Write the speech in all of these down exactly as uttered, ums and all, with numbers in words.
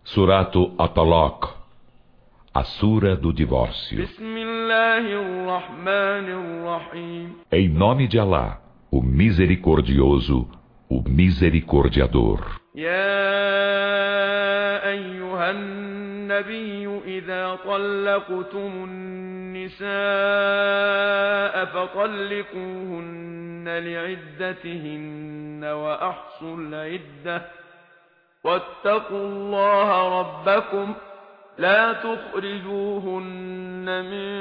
Suratu At-Talaq, a Sura do Divórcio. Em nome de Alá, o Misericordioso, o Misericordiador. يا أيها النبي إذا طلقتم النساء فطلقوهن لعدتهن وأحصوا العدة واتقوا الله ربكم لا تخرجوهن من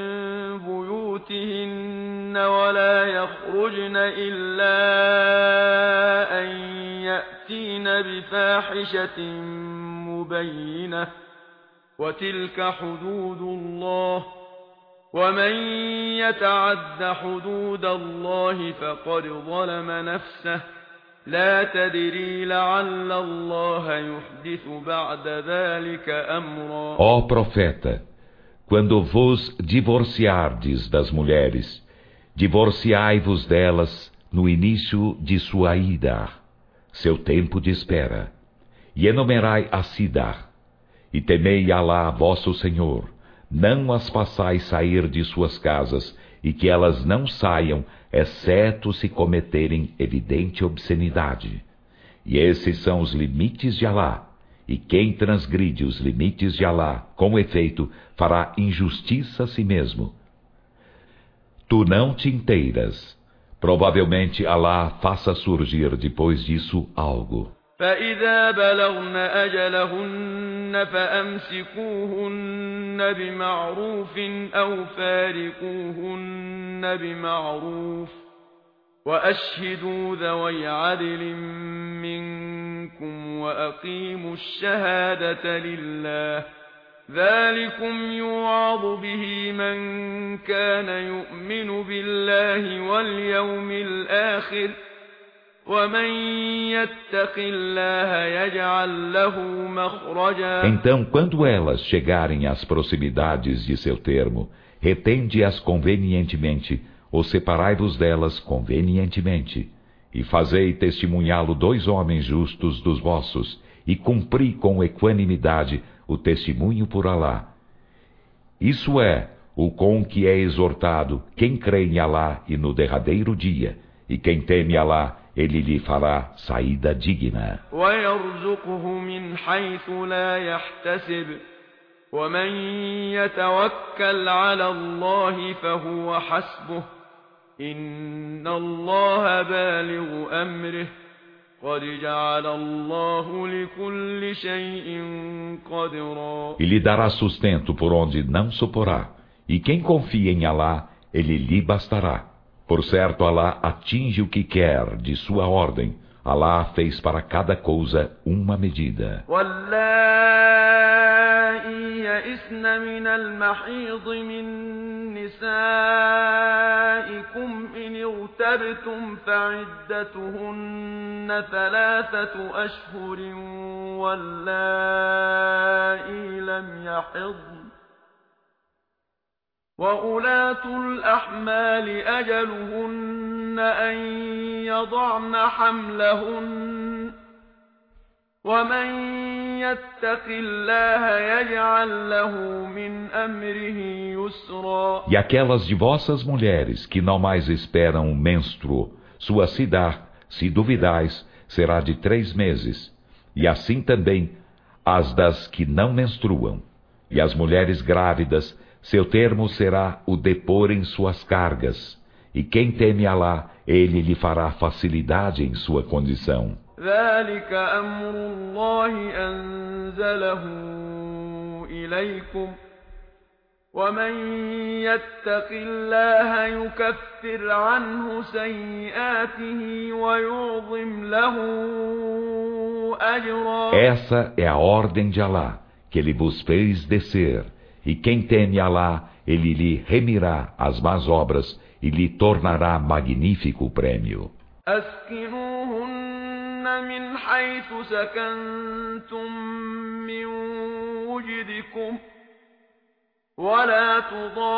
بيوتهن ولا يخرجن إلا أن يأتين بفاحشة مبينة وتلك حدود الله ومن يتعد حدود الله فقد ظلم نفسه لا تدري لعل الله يحدث بعد ذلك أمرا. Ó profeta, quando vos divorciardes das mulheres, divorciai-vos delas no início de sua ida, seu tempo de espera, e enumerai a Sidah, e temei Alá, vosso Senhor, não as façais sair de suas casas, e que elas não saiam, exceto se cometerem evidente obscenidade. E esses são os limites de Alá, e quem transgride os limites de Alá, com efeito, fará injustiça a si mesmo. Tu não te inteiras. Provavelmente Alá faça surgir depois disso algo. فإذا بلغن أجلهن فأمسكوهن بمعروف أو فارقوهن بمعروف وأشهدوا ذوي عدل منكم وأقيموا الشهادة لله ذلكم يوعظ به من كان يؤمن بالله واليوم الآخر Então, quando elas chegarem às proximidades de seu termo, retende-as convenientemente, ou separai-vos delas convenientemente, e fazei testemunhá-lo dois homens justos dos vossos, e cumpri com equanimidade o testemunho por Alá. Isso é o com que é exortado quem crê em Alá e no derradeiro dia, e quem teme Alá, ele lhe fará saída digna. E lhe dará sustento por onde não suporá, e quem confia em Alá, ele lhe bastará. Por certo, Alá atinge o que quer de sua ordem. Alá fez para cada coisa uma medida. واللائي يئسن من المحيض من نسائكم إن ارتبتم فعدتهن ثلاثة أشهر واللائي لم يحضن وأولاة الأحمال أجلهن أن يضعن حملهن ومن يتق الله يجعل له من أمره يسرا. E aquelas de vossas mulheres que não mais esperam o menstruo, sua sidah, se duvidais, será de três meses, e assim também as das que não menstruam, e as mulheres grávidas, seu termo será o depor em suas cargas, e quem teme Alá, ele lhe fará facilidade em sua condição. ذلك أمر الله أنزله إليكم ومن يتق الله يكفر عنه سيئاته ويعظم له أجرا. Essa é a ordem de Alá, que ele vos fez descer. E quem teme Alá, ele lhe remirá as más obras e lhe tornará magnífico o prêmio. أسكنوهن من حيث سكنتم من وجدكم ولا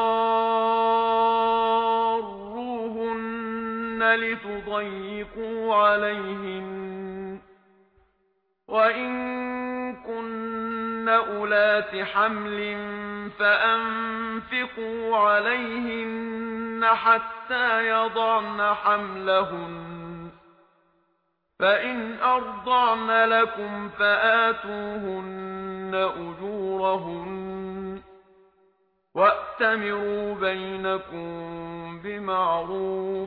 تضاروهن لتضيقوا عليهن وإن كن أولات حمل فأنفقوا عليهن حتى يضعن حملهن فإن أرضعن لكم فآتوهن أجورهن وأتمروا بينكم بمعروف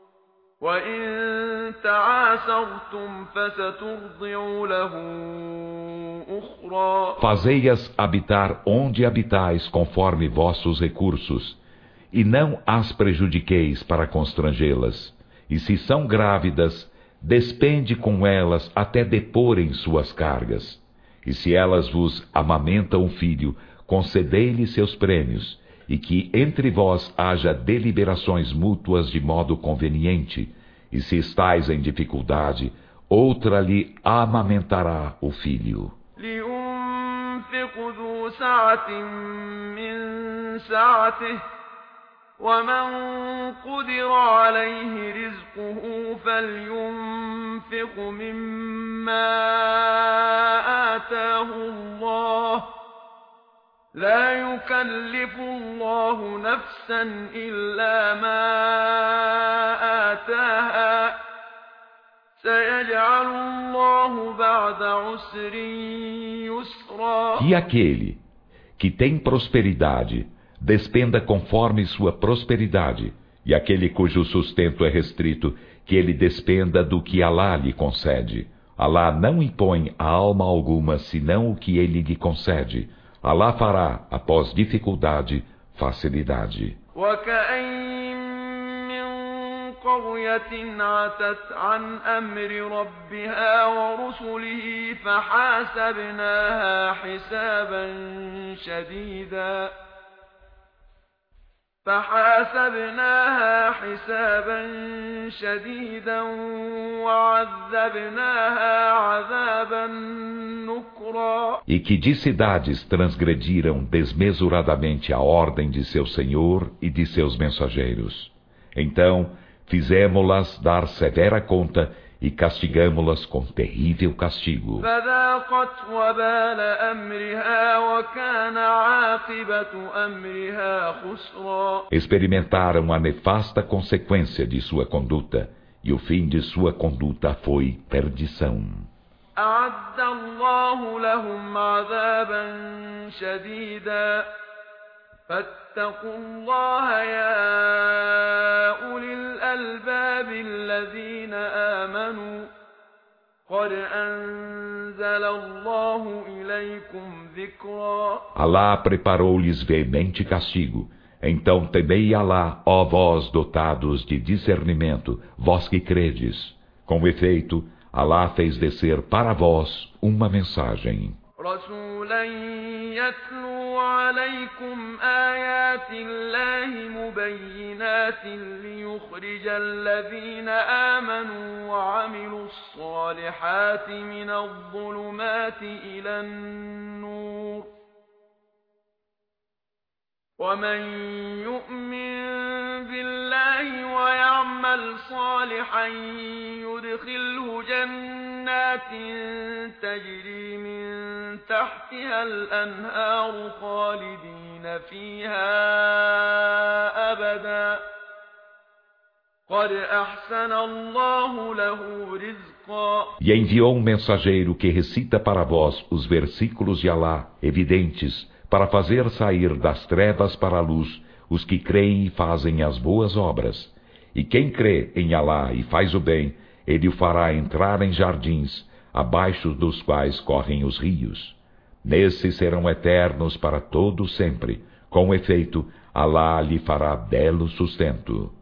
وإن تعاسرتم فسترضع له أخرى. Fazei-as habitar onde habitais conforme vossos recursos, e não as prejudiqueis para constrangê-las. E se são grávidas, despende com elas até deporem suas cargas. E se elas vos amamentam um filho, concedei-lhe seus prêmios, e que entre vós haja deliberações mútuas de modo conveniente, e se estais em dificuldade, outra lhe amamentará o filho. لينفق ذو سعة من سعته ومن قدر عليه رزقه فلينفق مما آتاه الله لا يكلف الله نفسا إلا ما آتاها سيجعل الله بعد عسر يسرا. E aquele que tem prosperidade, despenda conforme sua prosperidade, e aquele cujo sustento é restrito, que ele despenda do que Alá lhe concede. Alá não impõe a alma alguma senão o que ele lhe concede. Alá fará, após dificuldade, facilidade. قرية عتت عن أمر ربها ورسله فحاسبناها حسابا شديدا فحاسبناها حسابا شديدا وعذبناها عذابا نكرا. E que de cidades transgrediram desmesuradamente a ordem de seu Senhor e de seus mensageiros. Então, fizemo-las dar severa conta e castigamo-las com terrível castigo. Experimentaram a nefasta consequência de sua conduta, e o fim de sua conduta foi perdição. فاتقوا الله يا أولي الألباب الذين آمنوا قد أنزل الله إليكم ذكرا. Alá preparou-lhes veemente castigo. Então temei Alá, ó vós dotados de discernimento, vós que credes. Com efeito, Alá fez descer para vós uma mensagem. رسولا يتلو عليكم آيات الله مبينات ليخرج الذين آمنوا وعملوا الصالحات من الظلمات إلى النور ومن يؤمن بالله ويعمل صالحا يدخله جنات تجري من تحتها الأنهار خالدين فيها أبدا قد أحسن الله له رزقا. E enviou um mensageiro que recita para vós os versículos de Alá, evidentes, para fazer sair das trevas para a luz os que creem e fazem as boas obras. E quem crê em Alá e faz o bem, ele o fará entrar em jardins, abaixo dos quais correm os rios. Nesses serão eternos para todo sempre. Com efeito, Alá lhe fará belo sustento.